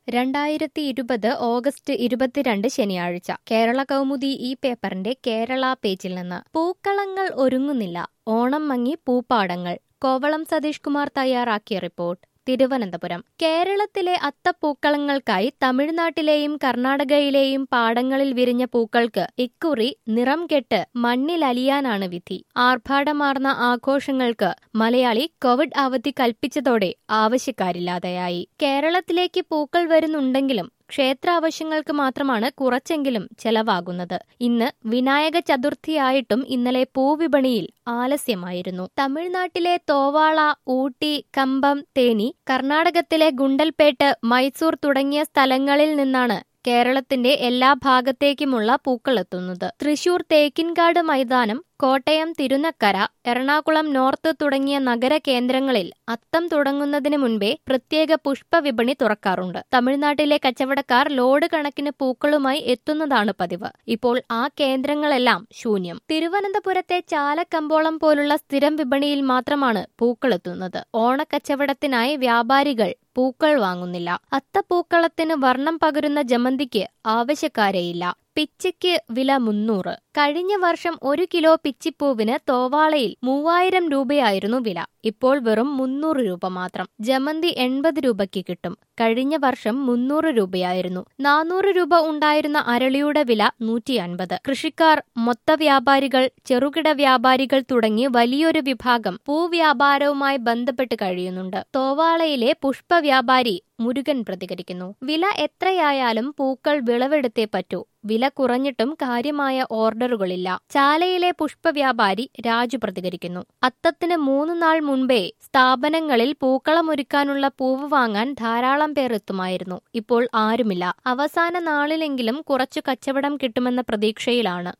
2020 August 22 ശനിയാഴ്ച കേരള കൗമുദി ഈ പേപ്പറിന്റെ കേരള പേജിൽ നിന്ന് പൂക്കളങ്ങൾ ഒരുങ്ങുന്നില്ല ഓണം മങ്ങി പൂപ്പാടങ്ങൾ കോവളം സതീഷ് കുമാർ തയ്യാറാക്കിയ റിപ്പോർട്ട് തിരുവനന്തപുരം കേരളത്തിലെ അത്തപ്പൂക്കളങ്ങൾക്കായി തമിഴ്നാട്ടിലെയും കർണാടകയിലെയും പാടങ്ങളിൽ വിരിഞ്ഞ പൂക്കൾക്ക് ഇക്കുറി നിറം കെട്ട് മണ്ണിലലിയാനാണ് വിധി. ആർഭാടമാർന്ന ആഘോഷങ്ങൾക്ക് മലയാളി കോവിഡ് അവധി കൽപ്പിച്ചതോടെ ആവശ്യക്കാരില്ലാതെയായി. കേരളത്തിലേക്ക് പൂക്കൾ വരുന്നുണ്ടെങ്കിലും ക്ഷേത്രാവശ്യങ്ങൾക്ക് മാത്രമാണ് കുറച്ചെങ്കിലും ചെലവാകുന്നത്. ഇന്ന് വിനായക ചതുർത്ഥിയായിട്ടും ഇന്നലെ പൂവിപണിയിൽ ആലസ്യമായിരുന്നു. തമിഴ്നാട്ടിലെ തോവാള, ഊട്ടി, കമ്പം, തേനി, കർണാടകത്തിലെ ഗുണ്ടൽപേട്ട്, മൈസൂർ തുടങ്ങിയ സ്ഥലങ്ങളിൽ നിന്നാണ് കേരളത്തിന്റെ എല്ലാ ഭാഗത്തേക്കുമുള്ള പൂക്കളെത്തുന്നത്. തൃശൂർ തേക്കിൻകാട് മൈതാനം, കോട്ടയം തിരുനക്കര, എറണാകുളം നോർത്ത് തുടങ്ങിയ നഗര കേന്ദ്രങ്ങളിൽ അത്തം തുടങ്ങുന്നതിന് മുൻപേ പ്രത്യേക പുഷ്പവിപണി തുറക്കാറുണ്ട്. തമിഴ്നാട്ടിലെ കച്ചവടക്കാർ ലോഡ് കണക്കിന് പൂക്കളുമായി എത്തുന്നതാണ് പതിവ്. ഇപ്പോൾ ആ കേന്ദ്രങ്ങളെല്ലാം ശൂന്യം. തിരുവനന്തപുരത്തെ ചാലക്കമ്പോളം പോലുള്ള സ്ഥിരം വിപണിയിൽ മാത്രമാണ് പൂക്കളെത്തുന്നത്. ഓണക്കച്ചവടത്തിനായി വ്യാപാരികൾ പൂക്കൾ വാങ്ങുന്നില്ല. അത്തപ്പൂക്കളത്തിന് വർണ്ണം പകരുന്ന ജമന്തിക്ക് ആവശ്യക്കാരെയില്ല. പിച്ചിക്ക് വില 300. കഴിഞ്ഞ വർഷം 1 കിലോ പിച്ചിപ്പൂവിന് തോവാളയിൽ 3000 രൂപയായിരുന്നു വില. ഇപ്പോൾ വെറും 300 രൂപ മാത്രം. ജമന്തി 80 രൂപയ്ക്ക് കിട്ടും. കഴിഞ്ഞ വർഷം 300 രൂപയായിരുന്നു. 400 രൂപ ഉണ്ടായിരുന്ന അരളിയുടെ വില 150. കൃഷിക്കാർ, മൊത്ത വ്യാപാരികൾ, ചെറുകിട വ്യാപാരികൾ തുടങ്ങി വലിയൊരു വിഭാഗം പൂവ്യാപാരവുമായി ബന്ധപ്പെട്ട് കഴിയുന്നുണ്ട്. തോവാളയിലെ പുഷ്പവ്യാപാരി മുരുകൻ പ്രതികരിക്കുന്നു. വില എത്രയായാലും പൂക്കൾ വിളവെടുത്തേ പറ്റൂ. വില കുറഞ്ഞിട്ടും കാര്യമായ ഓർഡറുകളില്ല. ചാലയിലെ പുഷ്പവ്യാപാരി രാജു പ്രതികരിക്കുന്നു. അത്തത്തിന് 3 നാൾ മുൻപേ സ്ഥാപനങ്ങളിൽ പൂക്കളമൊരുക്കാനുള്ള പൂവ് വാങ്ങാൻ ധാരാളം പേർ എത്തുമായിരുന്നു. ഇപ്പോൾ ആരുമില്ല. അവസാന നാളിലെങ്കിലും കുറച്ചു കച്ചവടം കിട്ടുമെന്ന പ്രതീക്ഷയിലാണ്.